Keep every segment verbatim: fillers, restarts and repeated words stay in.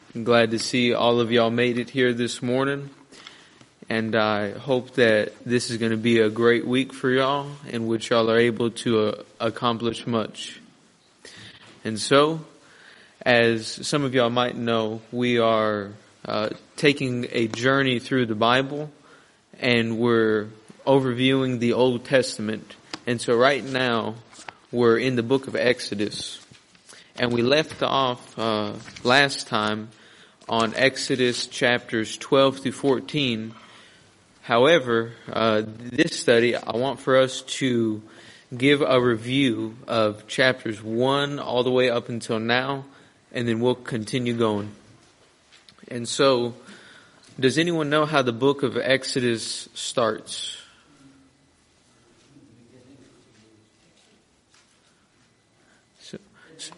I'm glad to see all of y'all made it here this morning. And I hope that this is going to be a great week for y'all in which y'all are able to uh, accomplish much. And so, as some of y'all might know, we are uh, taking a journey through the Bible, and we're overviewing the Old Testament. And so right now, we're in the book of Exodus. And we left off uh, last time on Exodus chapters twelve through fourteen. However, uh, this study, I want for us to give a review of chapters one all the way up until now, and then we'll continue going. And so, does anyone know how the book of Exodus starts? So, so,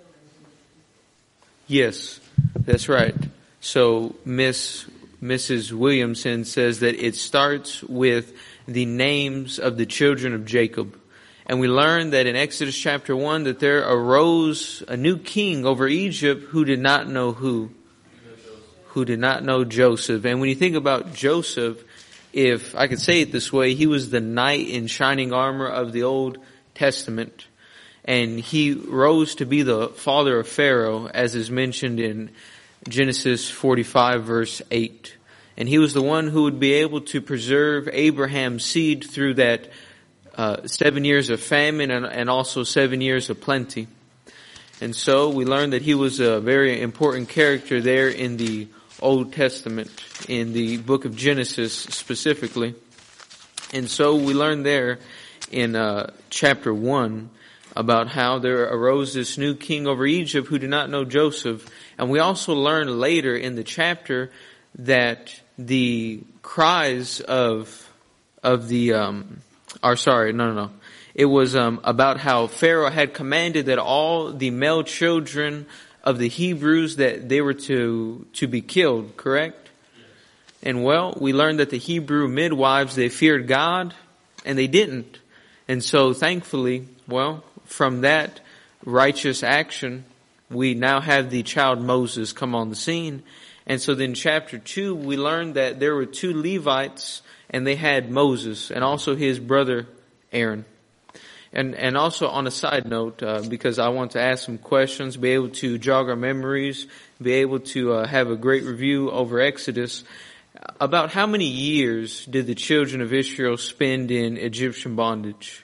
yes, that's right. So, Miss Missus Williamson says that it starts with the names of the children of Jacob. And we learn that in Exodus chapter one that there arose a new king over Egypt who did not know who? Who did not know Joseph. And when you think about Joseph, if I could say it this way, he was the knight in shining armor of the Old Testament. And he rose to be the father of Pharaoh, as is mentioned in Genesis forty-five verse eight. And he was the one who would be able to preserve Abraham's seed through that uh, seven years of famine and, and also seven years of plenty. And so we learned that he was a very important character there in the Old Testament, in the book of Genesis specifically. And so we learned there in uh, chapter one about how there arose this new king over Egypt who did not know Joseph. And we also learned later in the chapter that the cries of, of the, um, or sorry, no, no, no. It was, um, about how Pharaoh had commanded that all the male children of the Hebrews that they were to, to be killed, correct? And well, we learned that the Hebrew midwives, they feared God and they didn't. And so thankfully, well, from that righteous action, we now have the child Moses come on the scene. And so then chapter two, we learned that there were two Levites and they had Moses and also his brother Aaron. And and also on a side note, uh, because I want to ask some questions, be able to jog our memories, be able to uh, have a great review over Exodus. About how many years did the children of Israel spend in Egyptian bondage?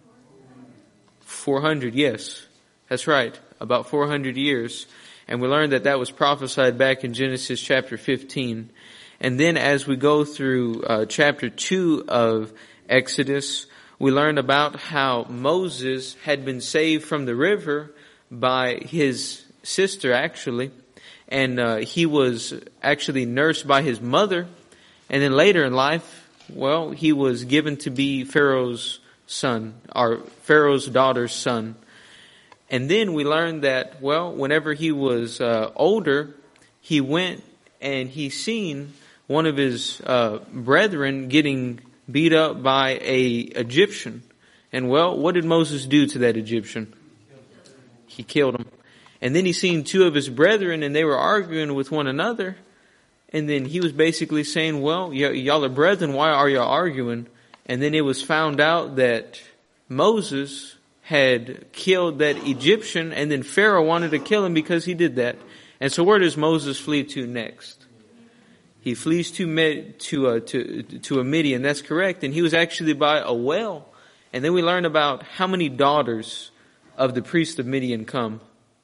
four hundred, yes. That's right. About four hundred years. And we learned that that was prophesied back in Genesis chapter fifteen. And then as we go through uh, chapter two of Exodus, we learned about how Moses had been saved from the river by his sister, actually. And uh, he was actually nursed by his mother. And then later in life, well, he was given to be Pharaoh's son, or Pharaoh's daughter's son. And then we learned that, well, whenever he was uh, older, he went and he seen one of his uh, brethren getting beat up by a Egyptian. And well, what did Moses do to that Egyptian? He killed him. And then he seen two of his brethren and they were arguing with one another. And then he was basically saying, well, y- y'all are brethren, why are y'all arguing? And then it was found out that Moses had killed that Egyptian, and then Pharaoh wanted to kill him because he did that. And so where does Moses flee to next? He flees to Med, to, uh, to, to a Midian. That's correct. And he was actually by a well. And then we learn about how many daughters of the priest of Midian come.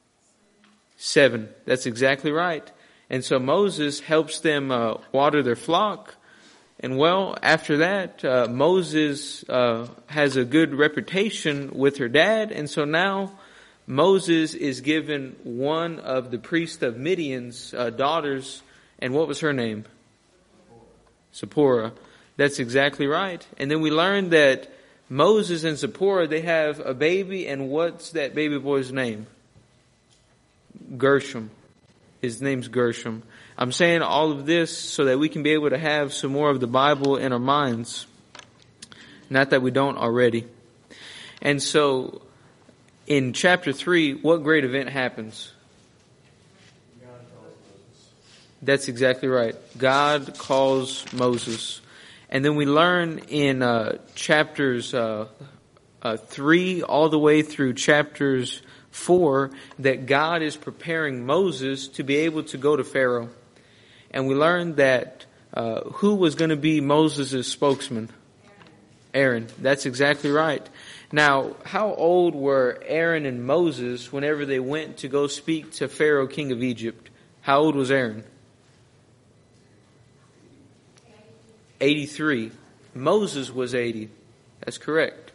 Seven. That's exactly right. And so Moses helps them uh, water their flock. And well, after that, uh, Moses uh, has a good reputation with her dad. And so now Moses is given one of the priest of Midian's uh, daughters. And what was her name? Zipporah. That's exactly right. And then we learned that Moses and Zipporah, they have a baby. And what's that baby boy's name? Gershom. His name's Gershom. I'm saying all of this so that we can be able to have some more of the Bible in our minds. Not that we don't already. And so, in chapter three, what great event happens? That's exactly right. God calls Moses. And then we learn in uh, chapters uh, uh, three all the way through chapters four that God is preparing Moses to be able to go to Pharaoh. And we learned that uh, who was going to be Moses' spokesman? Aaron. That's exactly right. Now, how old were Aaron and Moses whenever they went to go speak to Pharaoh, king of Egypt? How old was Aaron? eighty-three. Moses was eighty. That's correct.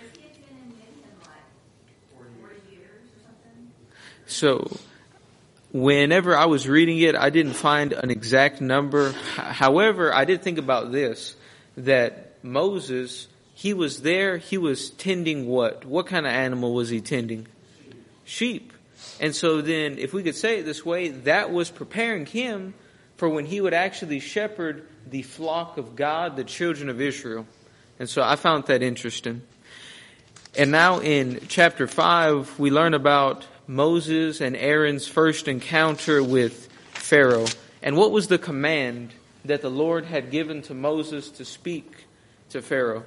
So, whenever I was reading it, I didn't find an exact number. However, I did think about this, that Moses, he was there, he was tending what? What kind of animal was he tending? Sheep. And so then, if we could say it this way, that was preparing him for when he would actually shepherd the flock of God, the children of Israel. And so I found that interesting. And now in chapter five, we learn about Moses and Aaron's first encounter with Pharaoh. And what was the command that the Lord had given to Moses to speak to Pharaoh?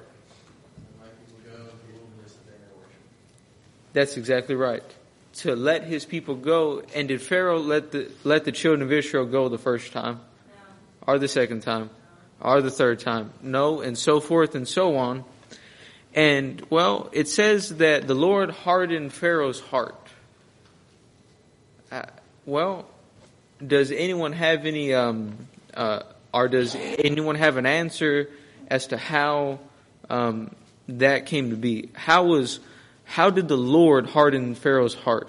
That's exactly right. To let his people go. And did Pharaoh let the let the children of Israel go the first time? No. Or the second time? Or the third time? No, and so forth and so on. And, well, it says that the Lord hardened Pharaoh's heart. Uh, well, does anyone have any, um, uh, or does anyone have an answer as to how um, that came to be? How was, how did the Lord harden Pharaoh's heart?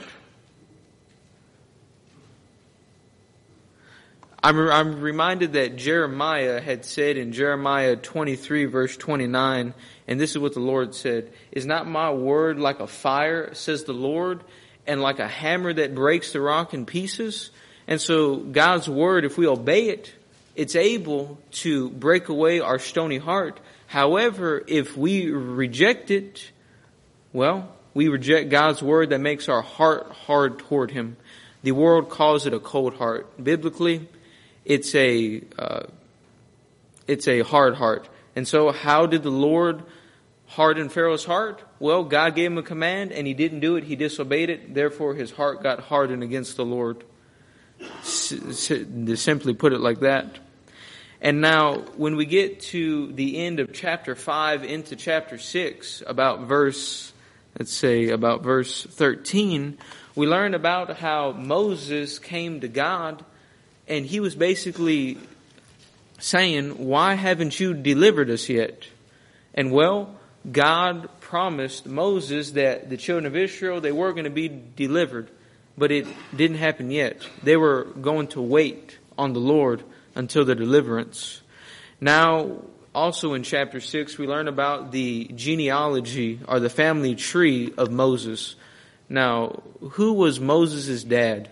I'm, I'm reminded that Jeremiah had said in Jeremiah twenty-three verse twenty-nine, and this is what the Lord said, "Is not my word like a fire, says the Lord, and like a hammer that breaks the rock in pieces?" And so God's word, if we obey it, it's able to break away our stony heart. However, if we reject it, well, we reject God's word that makes our heart hard toward Him. The world calls it a cold heart. Biblically, it's a uh, it's a hard heart. And so how did the Lord harden Pharaoh's heart? Well, God gave him a command and he didn't do it. He disobeyed it. Therefore, his heart got hardened against the Lord. S- s- to simply put it like that. And now, when we get to the end of chapter five into chapter six, about verse, let's say about verse thirteen, we learn about how Moses came to God and he was basically saying, "Why haven't you delivered us yet?" And well, God promised Moses that the children of Israel, they were going to be delivered, but it didn't happen yet. They were going to wait on the Lord until the deliverance. Now, also in chapter six, we learn about the genealogy or the family tree of Moses. Now, who was Moses' dad?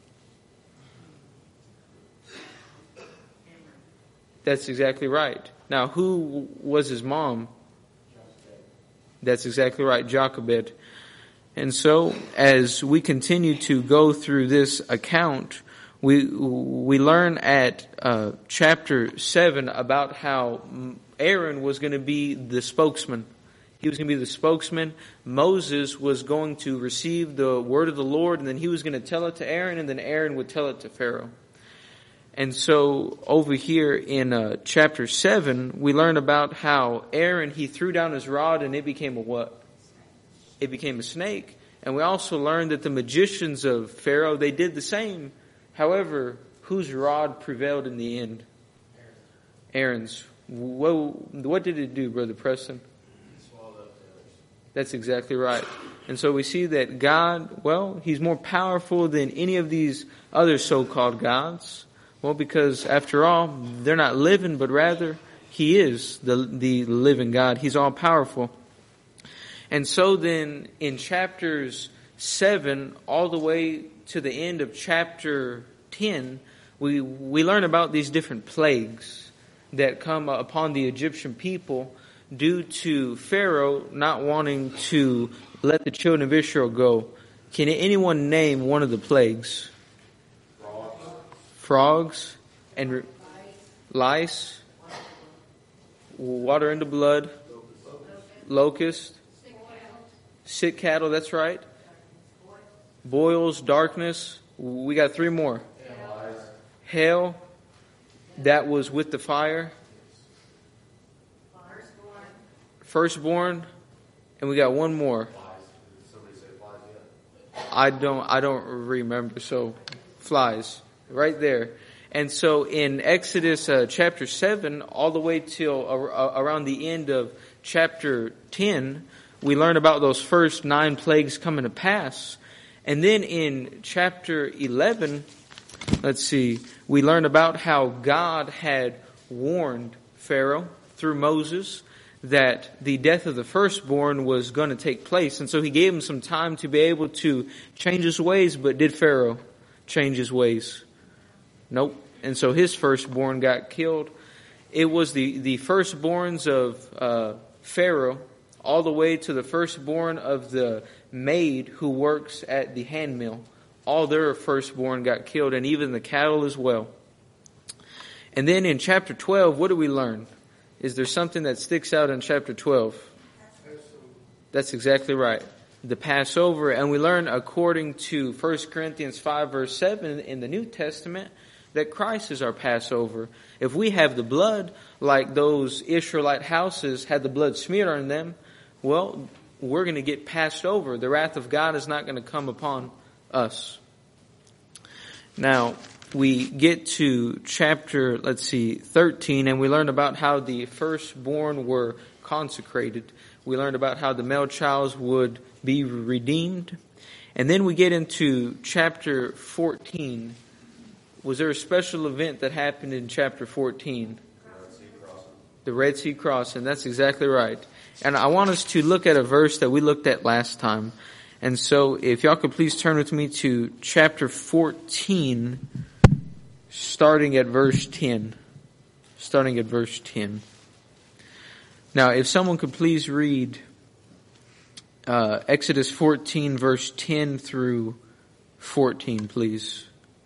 That's exactly right. Now, who was his mom? That's exactly right, Jochebed. And so, as we continue to go through this account, we we learn at uh, chapter seven about how Aaron was going to be the spokesman. He was going to be the spokesman. Moses was going to receive the word of the Lord, and then he was going to tell it to Aaron, and then Aaron would tell it to Pharaoh. And so over here in uh, chapter seven, we learn about how Aaron, he threw down his rod and it became a what? It became a snake. And we also learned that the magicians of Pharaoh, they did the same. However, whose rod prevailed in the end? Aaron's. What, what did it do, Brother Preston? That's exactly right. And so we see that God, well, He's more powerful than any of these other so-called gods. Well, because after all, they're not living, but rather He is the the living God. He's all powerful. And so then in chapters seven all the way to the end of chapter ten, we we learn about these different plagues that come upon the Egyptian people due to Pharaoh not wanting to let the children of Israel go. Can anyone name one of the plagues? Frogs. and re- lice, water into blood, locust, sick cattle, that's right. Boils, darkness. We got three more. Hail, that was with the fire. Firstborn, and we got one more. I don't I don't remember. So flies right there. And so in Exodus uh, chapter seven, all the way till uh, around the end of chapter ten, we learn about those first nine plagues coming to pass. And then in chapter eleven, let's see, we learn about how God had warned Pharaoh through Moses that the death of the firstborn was going to take place. And so he gave him some time to be able to change his ways. But did Pharaoh change his ways? Nope. And so his firstborn got killed. It was the, the firstborns of uh, Pharaoh all the way to the firstborn of the maid who works at the hand mill. All their firstborn got killed, and even the cattle as well. And then in chapter twelve, what do we learn? Is there something that sticks out in chapter twelve? That's exactly right. The Passover. And we learn, according to First Corinthians five verse seven in the New Testament, that Christ is our Passover. If we have the blood, like those Israelite houses had the blood smeared on them, well, we're going to get passed over. The wrath of God is not going to come upon us. Now, we get to chapter, let's see, thirteen, and we learn about how the firstborn were consecrated. We learned about how the male child would be redeemed. And then we get into chapter fourteen. Was there a special event that happened in chapter fourteen? The Red Sea crossing. That's exactly right. And I want us to look at a verse that we looked at last time. And so if y'all could please turn with me to chapter fourteen, starting at verse ten. Starting at verse ten. Now, if someone could please read uh, Exodus fourteen, verse ten through fourteen, please.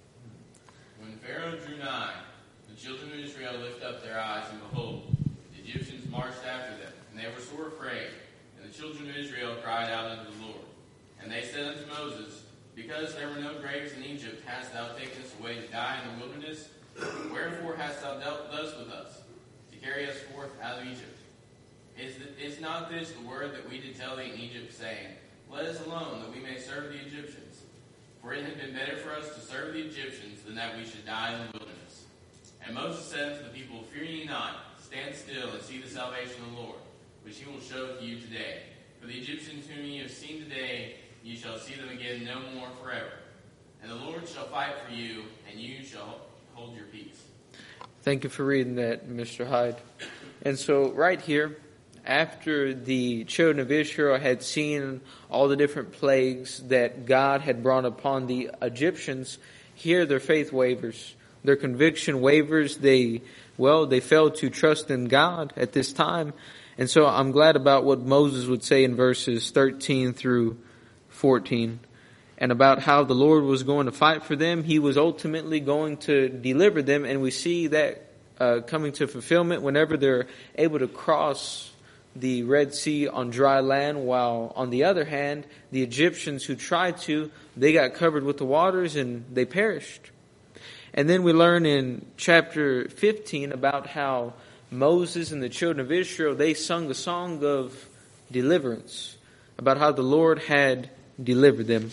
When Pharaoh drew nigh, the children of Israel lifted up their eyes, and behold, the Egyptians marched after them, and they were sore afraid. And the children of Israel cried out unto the Lord. And they said unto Moses, Because there were no graves in Egypt, hast thou taken us away to die in the wilderness? Wherefore hast thou dealt thus with us, to carry us forth out of Egypt? Is, the, is not this the word that we did tell thee in Egypt, saying, Let us alone, that we may serve the Egyptians? For it had been better for us to serve the Egyptians than that we should die in the wilderness. And Moses said unto the people, Fear ye not, stand still and see the salvation of the Lord, which he will show to you today. For the Egyptians whom ye have seen today, ye shall see them again no more forever. And the Lord shall fight for you, and you shall hold your peace. Thank you for reading that, Mister Hyde. And so right here, after the children of Israel had seen all the different plagues that God had brought upon the Egyptians, here their faith wavers. Their conviction wavers. They, well, they failed to trust in God at this time. And so I'm glad about what Moses would say in verses thirteen through fourteen. And about how the Lord was going to fight for them. He was ultimately going to deliver them. And we see that uh, coming to fulfillment whenever they're able to cross the Red Sea on dry land, while on the other hand, the Egyptians who tried to, they got covered with the waters and they perished. And then we learn in chapter fifteen about how Moses and the children of Israel, they sung the song of deliverance, about how the Lord had delivered them.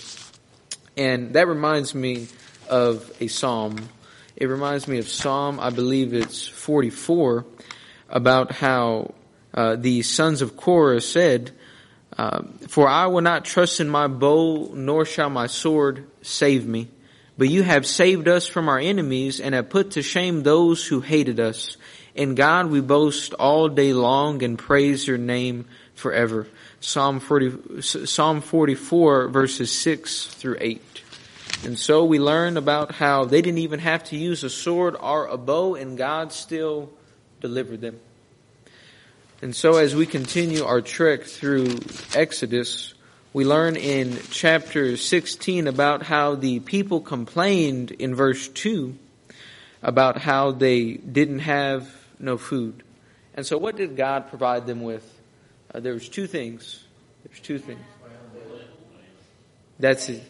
And that reminds me of a psalm. It reminds me of Psalm, I believe it's forty-four, about how uh, the sons of Korah said, uh, For I will not trust in my bow, nor shall my sword save me. But you have saved us from our enemies, and have put to shame those who hated us. In God we boast all day long, and praise your name forever. Psalm forty, Psalm forty-four, verses six through eight. And so we learn about how they didn't even have to use a sword or a bow, and God still delivered them. And so as we continue our trek through Exodus, we learn in chapter sixteen about how the people complained in verse two about how they didn't have no food. And so what did God provide them with? Uh, there was two things. There's two things. That's it.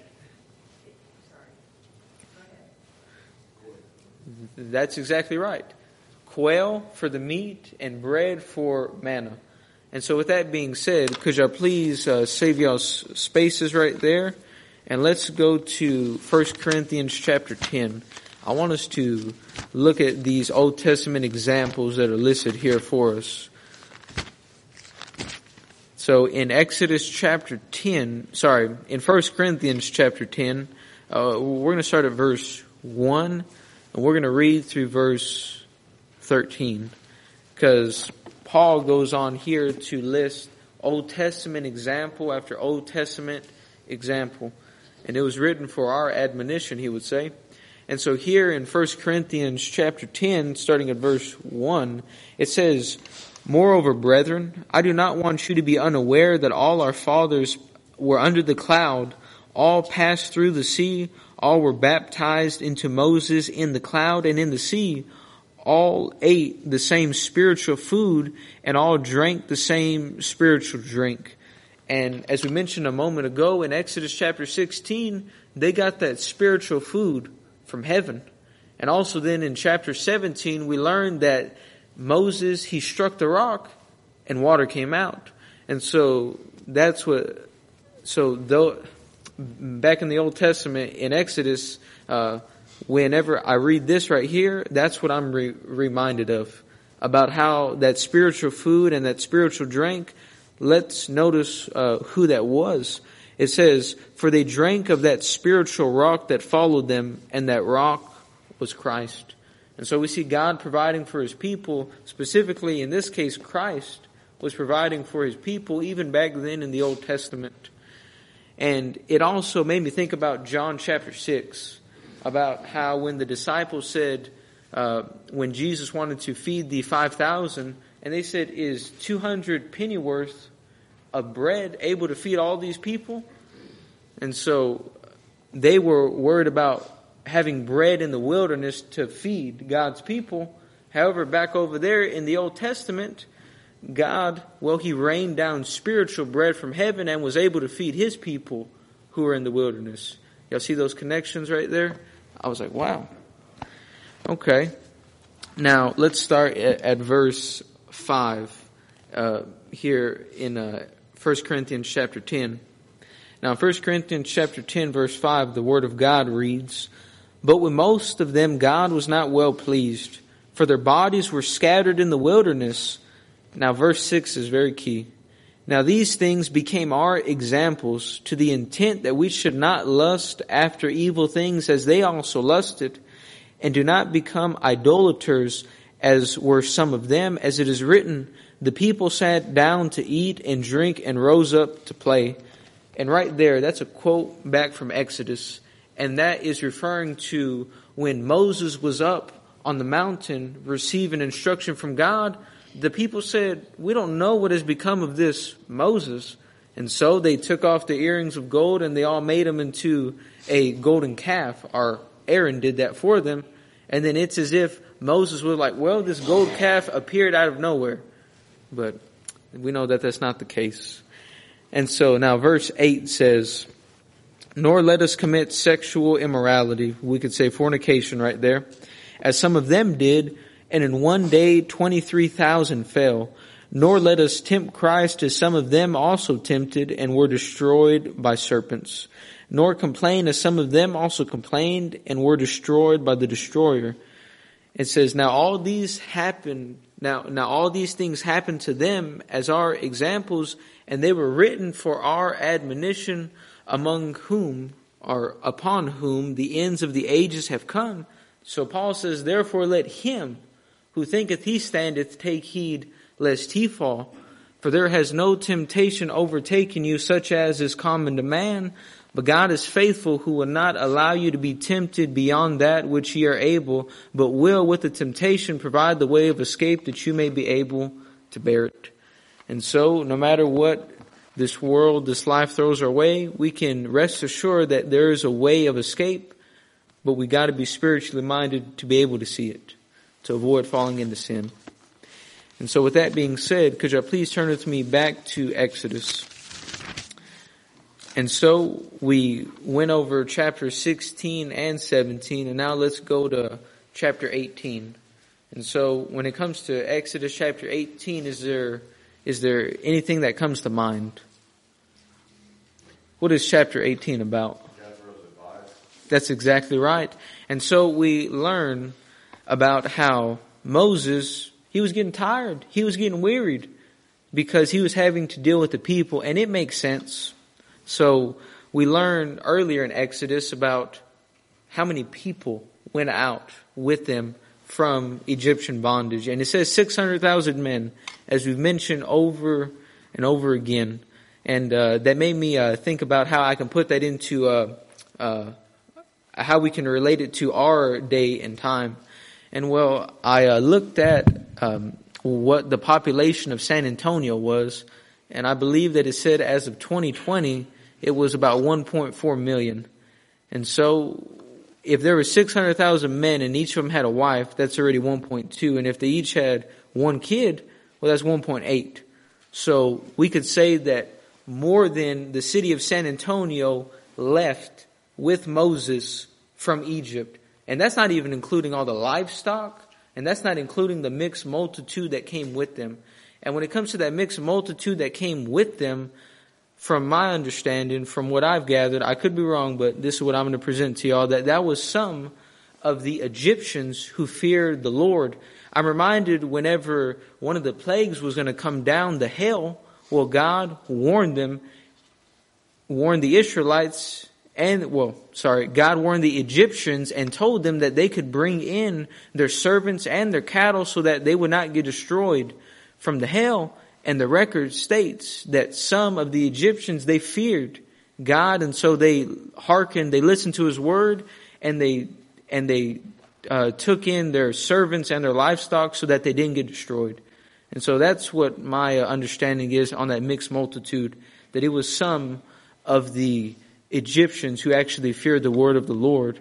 That's exactly right. Quail for the meat and bread for manna. And so with that being said, could y'all please uh, save y'all's spaces right there? And let's go to First Corinthians chapter ten. I want us to look at these Old Testament examples that are listed here for us. So in Exodus chapter ten, sorry, in First Corinthians chapter ten, uh, we're going to start at verse one, and we're going to read through verse thirteen, because Paul goes on here to list Old Testament example after Old Testament example. And it was written for our admonition, he would say. And so here in First Corinthians chapter ten, starting at verse one, it says, "Moreover, brethren, I do not want you to be unaware that all our fathers were under the cloud, all passed through the sea, all were baptized into Moses in the cloud and in the sea, all ate the same spiritual food, and all drank the same spiritual drink." And as we mentioned a moment ago, in Exodus chapter sixteen, they got that spiritual food from heaven. And also then in chapter seventeen, we learned that Moses, he struck the rock and water came out. And so that's what, so though, back in the Old Testament, in Exodus, uh, whenever I read this right here, that's what I'm re- reminded of, about how that spiritual food and that spiritual drink. Let's notice uh, who that was. It says, "For they drank of that spiritual rock that followed them, and that rock was Christ." And so we see God providing for His people, specifically in this case Christ was providing for His people even back then in the Old Testament. And it also made me think about John chapter six, about how when the disciples said, uh, when Jesus wanted to feed the five thousand, and they said, "Is two hundred pennyworth of bread able to feed all these people?" And so they were worried about having bread in the wilderness to feed God's people. However, back over there in the Old Testament, God, well, He rained down spiritual bread from heaven and was able to feed His people who were in the wilderness. Y'all see those connections right there? I was like, wow. Okay. Now, let's start at, at verse five uh, here in uh, First Corinthians chapter ten. Now, in First Corinthians chapter ten, verse five, the Word of God reads, "But with most of them God was not well pleased, for their bodies were scattered in the wilderness." Now, verse six is very key. "Now these things became our examples, to the intent that we should not lust after evil things as they also lusted, and do not become idolaters as were some of them, as it is written, the people sat down to eat and drink and rose up to play." And right there, that's a quote back from Exodus. And that is referring to when Moses was up on the mountain receiving instruction from God. The people said, "We don't know what has become of this Moses." And so they took off the earrings of gold and they all made them into a golden calf. Or Aaron did that for them. And then it's as if Moses was like, well, this gold calf appeared out of nowhere. But we know that that's not the case. And so now verse eight says, "Nor let us commit sexual immorality," we could say fornication right there, "as some of them did, and in one day twenty-three thousand fell. Nor let us tempt Christ, as some of them also tempted and were destroyed by serpents. Nor complain, as some of them also complained and were destroyed by the destroyer." It says, now all these happen, now, now all these things happened to them as our examples, and they were written for our admonition, among whom, or upon whom, the ends of the ages have come. So Paul says, "Therefore let him who thinketh he standeth take heed lest he fall. For there has no temptation overtaken you such as is common to man. But God is faithful, who will not allow you to be tempted beyond that which ye are able, but will with the temptation provide the way of escape that you may be able to bear it." And so no matter what this world, this life throws our way, we can rest assured that there is a way of escape but we got to be spiritually minded to be able to see it, to avoid falling into sin. And so with that being said, could you please turn with me back to Exodus? And so we went over chapter sixteen and seventeen, and now let's go to chapter eighteen. And so when it comes to Exodus chapter eighteen, is there is there anything that comes to mind? What is chapter eighteen about? That's exactly right. And so we learn about how Moses, he was getting tired. He was getting wearied because he was having to deal with the people, and it makes sense. So we learned earlier in Exodus about how many people went out with them from Egyptian bondage. And it says six hundred thousand men, as we've mentioned over and over again. And uh, that made me uh, think about how I can put that into, uh, uh, how we can relate it to our day and time. And well, I uh, looked at um, what the population of San Antonio was, and I believe that it said as of twenty twenty, it was about one point four million. And so if there were six hundred thousand men and each of them had a wife, that's already one point two. And if they each had one kid, well, that's one point eight. So we could say that more than the city of San Antonio left with Moses from Egypt. And that's not even including all the livestock, and that's not including the mixed multitude that came with them. And when it comes to that mixed multitude that came with them, from my understanding, from what I've gathered, I could be wrong, but this is what I'm going to present to y'all, that that was some of the Egyptians who feared the Lord. I'm reminded whenever one of the plagues was going to come down, the hail, well, God warned them, warned the Israelites, and, well, sorry, God warned the Egyptians and told them that they could bring in their servants and their cattle so that they would not get destroyed from the hail. And the record states that some of the Egyptians, they feared God, and so they hearkened, they listened to His word, and they and they uh, took in their servants and their livestock so that they didn't get destroyed. And so that's what my uh, understanding is on that mixed multitude, that it was some of the Egyptians who actually feared the word of the Lord.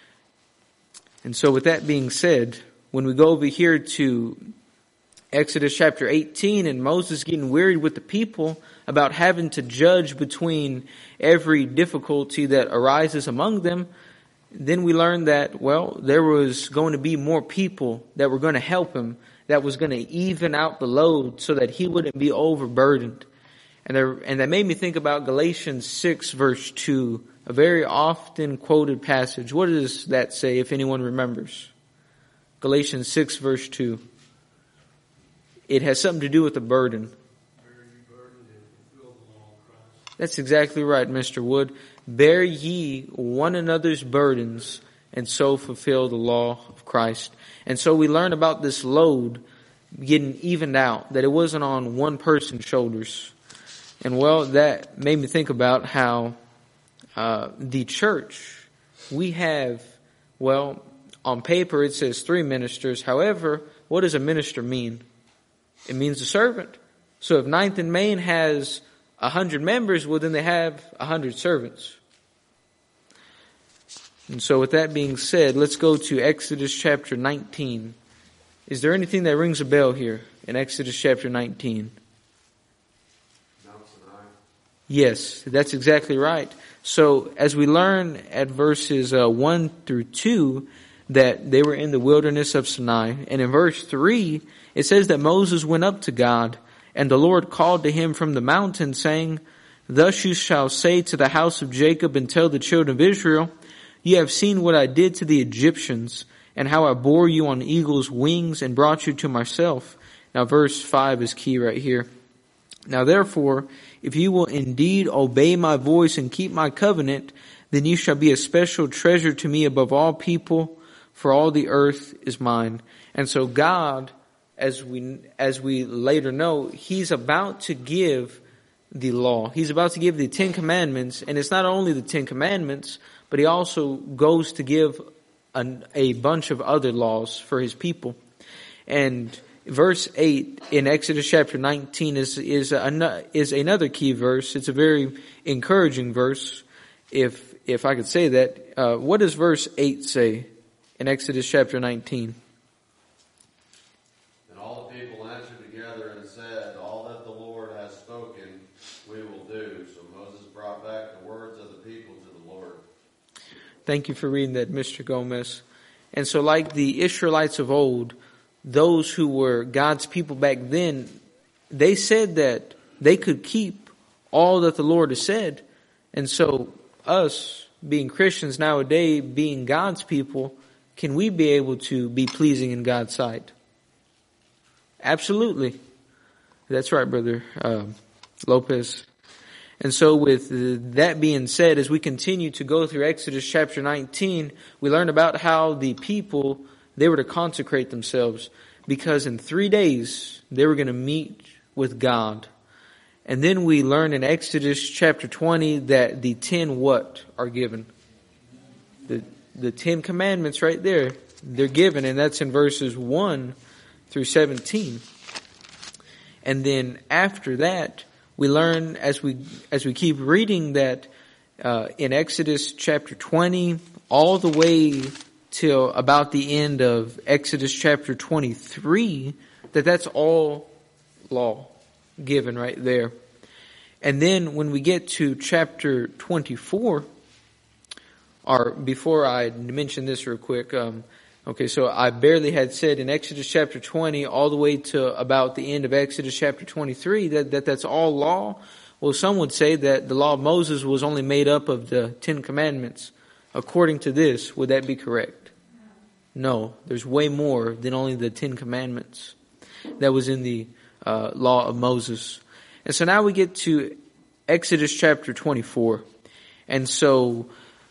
And so with that being said, when we go over here to Exodus chapter eighteen, and Moses getting wearied with the people about having to judge between every difficulty that arises among them, then we learn that, well, there was going to be more people that were going to help him, that was going to even out the load so that he wouldn't be overburdened. And there, and that made me think about Galatians six verse two, a very often quoted passage. What does that say, if anyone remembers? Galatians six verse two. It has something to do with the burden. That's exactly right, Mister Wood. Bear ye one another's burdens, and so fulfill the law of Christ. And so we learn about this load getting evened out, that it wasn't on one person's shoulders. And well, that made me think about how uh, the church, we have, well, on paper it says three ministers. However, what does a minister mean? It means a servant. So if Ninth and Main has a hundred members, well, then they have a hundred servants. And so with that being said, let's go to Exodus chapter nineteen. Is there anything that rings a bell here in Exodus chapter nineteen? Mount Sinai. Yes, that's exactly right. So as we learn at verses uh, one through two, that they were in the wilderness of Sinai. And in verse three, it says that Moses went up to God, and the Lord called to him from the mountain, saying, Thus you shall say to the house of Jacob and tell the children of Israel, You have seen what I did to the Egyptians, and how I bore you on eagle's wings and brought you to myself. Now verse five is key right here. Now therefore, if you will indeed obey my voice and keep my covenant, then you shall be a special treasure to me above all people, for all the earth is mine. And so God, as we as we later know, He's about to give the law. He's about to give the Ten Commandments, and it's not only the Ten Commandments, but He also goes to give an, a bunch of other laws for His people. And verse eight in Exodus chapter nineteen is is a, is another key verse. It's a very encouraging verse. If if I could say that, uh, what does verse eight say in Exodus chapter nineteen? And all the people answered together and said, all that the Lord has spoken, we will do. So Moses brought back the words of the people to the Lord. Thank you for reading that, Mister Gomez. And so like the Israelites of old, those who were God's people back then, they said that they could keep all that the Lord has said. And so us, being Christians nowadays, being God's people, can we be able to be pleasing in God's sight? Absolutely. That's right, Brother uh, Lopez. And so with that being said, as we continue to go through Exodus chapter nineteen, we learn about how the people, they were to consecrate themselves because in three days they were going to meet with God. And then we learn in Exodus chapter twenty that the ten what are given? The, the ten commandments right there, they're given, and that's in verses one through seventeen. And then after that, we learn as we as we keep reading that uh, in Exodus chapter twenty, all the way till about the end of Exodus chapter twenty-three, that that's all law given right there. And then when we get to chapter twenty-four, or before I mention this real quick, um, okay, so I barely had said in Exodus chapter twenty all the way to about the end of Exodus chapter twenty-three that, that that's all law. Well, some would say that the law of Moses was only made up of the Ten Commandments. According to this, would that be correct? No, there's way more than only the Ten Commandments that was in the uh, law of Moses. And so now we get to Exodus chapter twenty-four. And so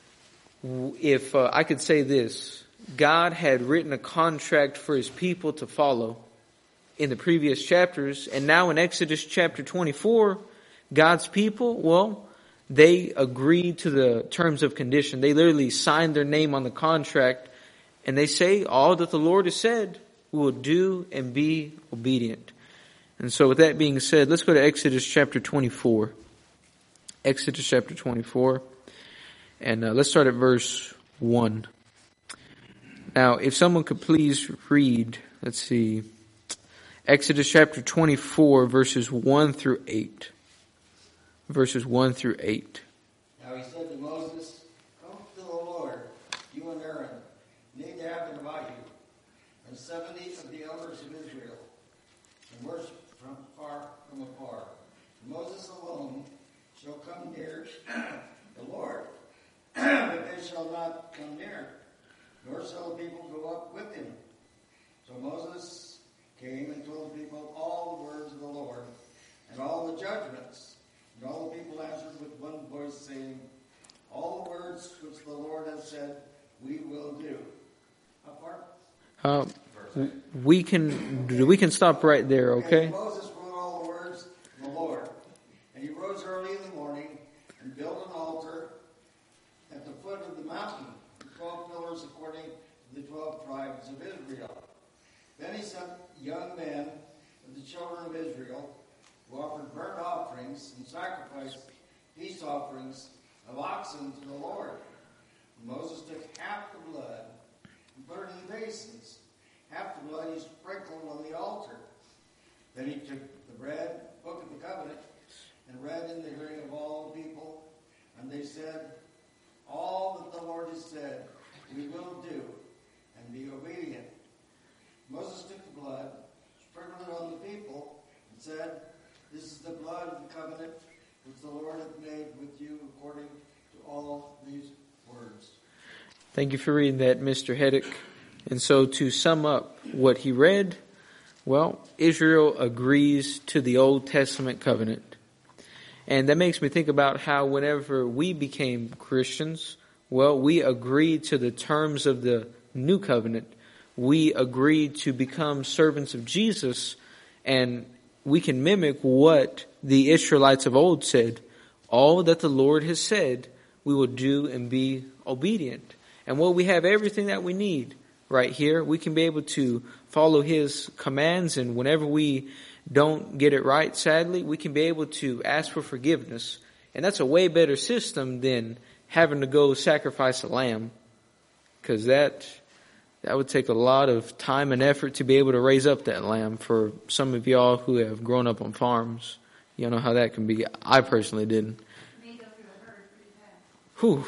if uh, I could say this, God had written a contract for his people to follow in the previous chapters. And now in Exodus chapter twenty-four, God's people, well, they agreed to the terms of condition. They literally signed their name on the contract. And they say, all that the Lord has said, we will do and be obedient. And so with that being said, let's go to Exodus chapter twenty-four. Exodus chapter twenty-four. And uh, let's start at verse one. Now, if someone could please read, let's see, Exodus chapter twenty-four, verses one through eight. Verses one through eight. Now he said to Moses, come to the Lord, you and Aaron, Nadab and Abihu, and seventy of the elders of Israel, and worship from far from afar. Moses alone shall come near the Lord, but they shall not come near, nor shall the people go up with him. So Moses came and told the people all the words of the Lord, and all the judgments. And all the people answered with one voice, saying, all the words which the Lord has said, we will do. How far? Uh, we can we can stop right there, okay? And Moses wrote all the words of the Lord. And he rose early in the morning and built an altar at the foot of the mountain, with twelve pillars according to the twelve tribes of Israel. Then he sent young men of the children of Israel, who offered burnt offerings and sacrificed peace offerings of oxen to the Lord. And Moses took half the blood and put it in the basins. Half the blood he sprinkled on the altar. Then he took the bread, book of the covenant, and read in the hearing of all the people. And they said, all that the Lord has said, we will do, and be obedient. Moses took the blood, sprinkled it on the people, and said, this is the blood of the covenant which the Lord hath made with you according to all these words. Thank you for reading that, Mister Heddick. And so to sum up what he read, well, Israel agrees to the Old Testament covenant. And that makes me think about how whenever we became Christians, well, we agreed to the terms of the new covenant. We agreed to become servants of Jesus, and we can mimic what the Israelites of old said. All that the Lord has said, we will do and be obedient. And well, we have everything that we need right here. We can be able to follow his commands, and whenever we don't get it right, sadly, we can be able to ask for forgiveness. And that's a way better system than having to go sacrifice a lamb, because that that would take a lot of time and effort to be able to raise up that lamb. For some of y'all who have grown up on farms, you know how that can be. I personally didn't. Whew.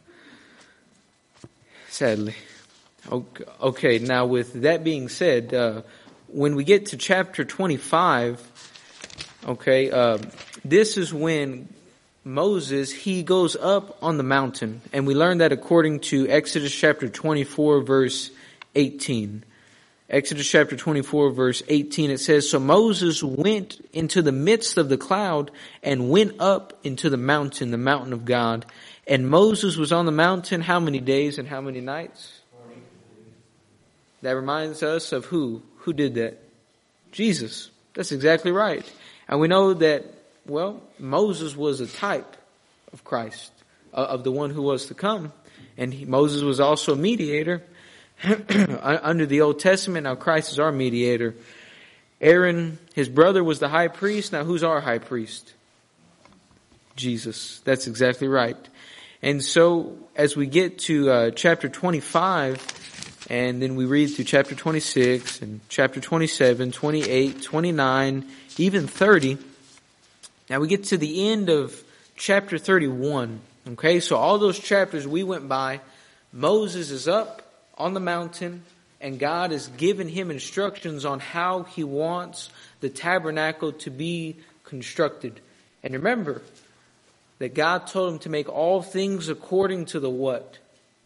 Sadly. Okay, now with that being said, uh, when we get to chapter twenty-five, okay, uh, this is when Moses, he goes up on the mountain. And we learn that according to Exodus chapter twenty-four, verse eighteen. Exodus chapter twenty-four, verse eighteen, it says, "So Moses went into the midst of the cloud and went up into the mountain, the mountain of God. And Moses was on the mountain how many days and how many nights?" That reminds us of who? Who did that? Jesus. That's exactly right. And we know that, well, Moses was a type of Christ, of the one who was to come. And he, Moses was also a mediator under the Old Testament. Now Christ is our mediator. Aaron, his brother, was the high priest. Now who's our high priest? Jesus. That's exactly right. And so as we get to uh, chapter twenty-five, and then we read through chapter twenty-six and chapter twenty-seven, twenty-eight, twenty-nine, even thirty. Now we get to the end of chapter thirty-one. Okay, so all those chapters we went by, Moses is up on the mountain and God has given him instructions on how he wants the tabernacle to be constructed. And remember that God told him to make all things according to the what?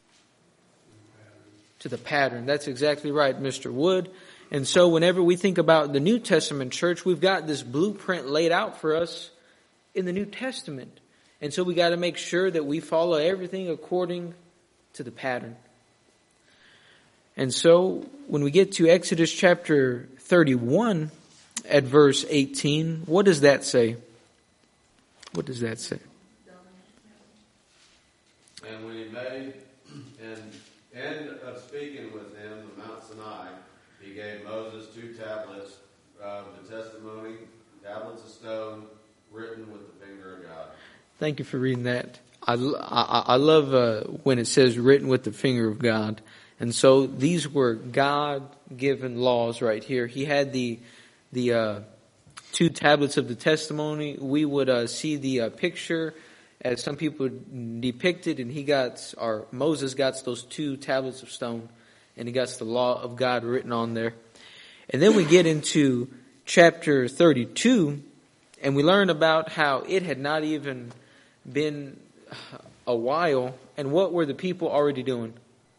To the pattern. That's exactly right, Mister Wood. And so whenever we think about the New Testament church, we've got this blueprint laid out for us in the New Testament. And so we got to make sure that we follow everything according to the pattern. And so when we get to Exodus chapter thirty-one at verse eighteen, what does that say? What does that say? And when he made an end of speaking with him, the Mount Sinai, he gave Moses two tablets of the testimony, tablets of stone, written with the finger of God. Thank you for reading that. I, I, I love uh, when it says written with the finger of God. And so these were God-given laws right here. He had the the uh, two tablets of the testimony. We would uh, see the uh, picture as some people depicted, and he got, or Moses got those two tablets of stone, and he got the law of God written on there. And then we get into chapter thirty-two, and we learn about how it had not even been a while, and what were the people already doing?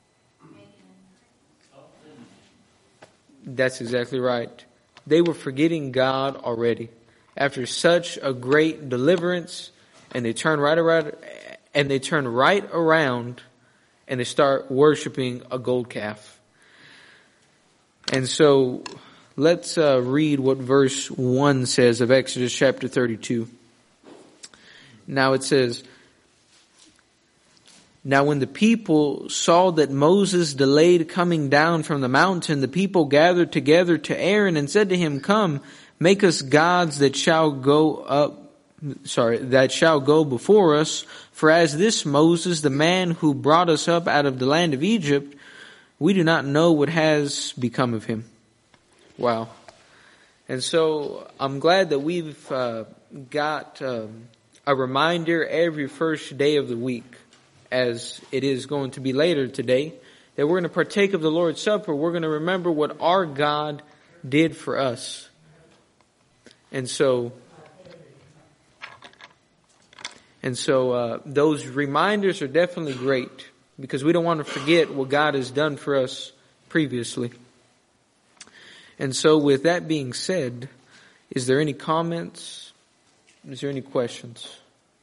That's exactly right. They were forgetting God already. After such a great deliverance, and they turn right around, and they turn right around, and they start worshiping a gold calf. And so, let's uh, read what verse one says of Exodus chapter thirty-two. Now it says, "Now when the people saw that Moses delayed coming down from the mountain, the people gathered together to Aaron and said to him, 'Come, make us gods that shall go up, sorry, that shall go before us. For as this Moses, the man who brought us up out of the land of Egypt, we do not know what has become of him.'" Wow. And so I'm glad that we've uh, got um, a reminder every first day of the week, as it is going to be later today, that we're going to partake of the Lord's Supper. We're going to remember what our God did for us. And so, and so uh, those reminders are definitely great, because we don't want to forget what God has done for us previously. And so with that being said, is there any comments? Is there any questions?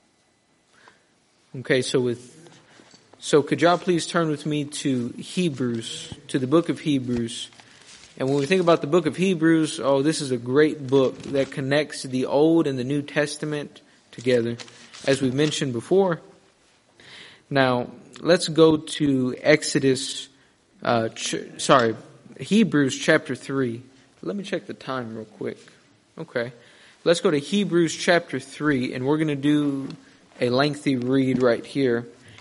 Okay, so with So could y'all please turn with me to Hebrews, to the book of Hebrews. And when we think about the book of Hebrews, oh, this is a great book that connects the Old and the New Testament together, as we mentioned before. Now, let's go to Exodus, uh, ch- sorry, Hebrews chapter three. Let me check the time real quick. Okay. Let's go to Hebrews chapter three, and we're going to do a lengthy read right here.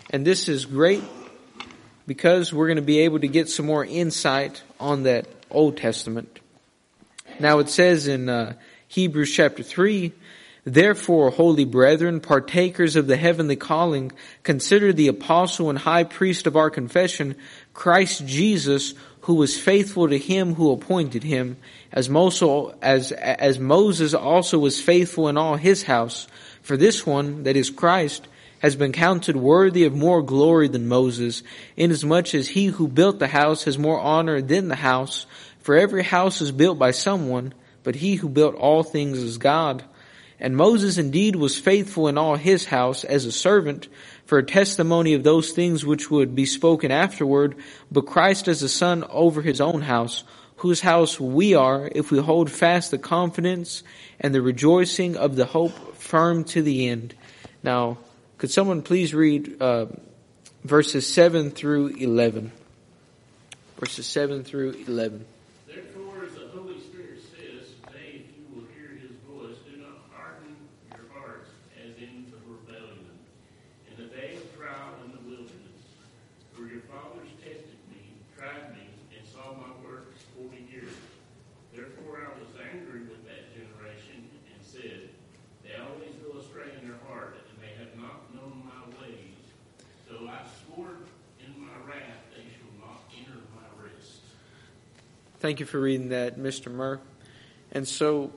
And this is great because we're going to be able to get some more insight on that Old Testament. Now it says in uh, Hebrews chapter three, "Therefore, holy brethren, partakers of the heavenly calling, consider the apostle and high priest of our confession, Christ Jesus, who was faithful to him who appointed him, as Moses, as, as Moses also was faithful in all his house. For this one, that is Christ, has been counted worthy of more glory than Moses, inasmuch as he who built the house has more honor than the house. For every house is built by someone, but he who built all things is God. And Moses indeed was faithful in all his house as a servant, for a testimony of those things which would be spoken afterward, but Christ as a son over his own house, whose house we are, if we hold fast the confidence and the rejoicing of the hope firm to the end." Now, could someone please read uh, verses seven through eleven? Verses seven through eleven. "Therefore, as the Holy Spirit says, today, if you will hear his voice, do not harden your hearts as in the rebellion, in the day of trial in the wilderness. For your fathers tested me, tried me, and saw my works forty years. Therefore I was angry with that generation and said, they always go astray in their heart, and they have not known my ways. So I swore in my wrath, they shall not enter my rest." Thank you for reading that, Mister Murr. And so,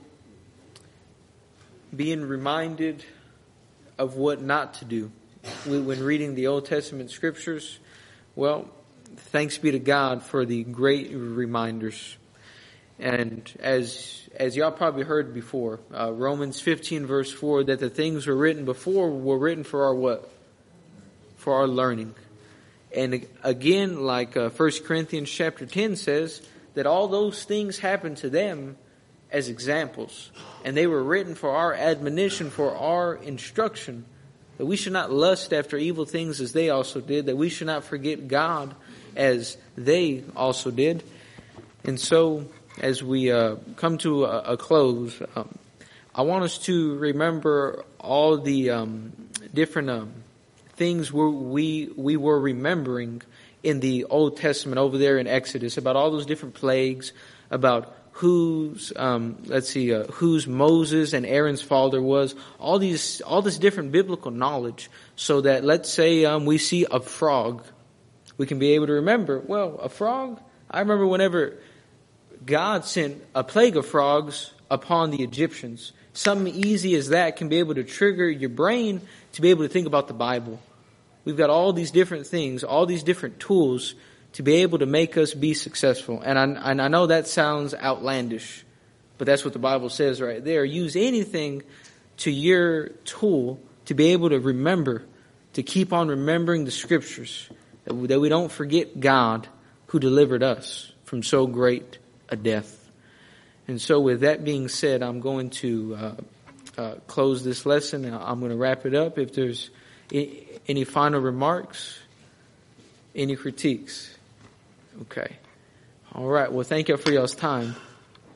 being reminded of what not to do when reading the Old Testament scriptures, well, thanks be to God for the great reminders. And as as y'all probably heard before, uh, Romans fifteen verse four, that the things were written before were written for our what? For our learning. And again, like uh, First Corinthians chapter ten says, that all those things happened to them as examples. And they were written for our admonition, for our instruction, that we should not lust after evil things as they also did, that we should not forget God as they also did. And so, as we uh, come to a, a close, um, I want us to remember all the um, different um, things we, we we were remembering in the Old Testament over there in Exodus, about all those different plagues, about whose um, let's see, uh, whose Moses and Aaron's father was, all these all this different biblical knowledge, so that let's say um, we see a frog, we can be able to remember, well, a frog. I remember whenever God sent a plague of frogs upon the Egyptians. Something easy as that can be able to trigger your brain to be able to think about the Bible. We've got all these different things, all these different tools to be able to make us be successful. And I, and I know that sounds outlandish, but that's what the Bible says right there. Use anything to your tool to be able to remember, to keep on remembering the scriptures, that we, that we don't forget God who delivered us from so great a death. And so with that being said, I'm going to uh, uh, close this lesson. I'm going to wrap it up. If there's any final remarks, any critiques? Okay. All right. Well, thank you for y'all's time.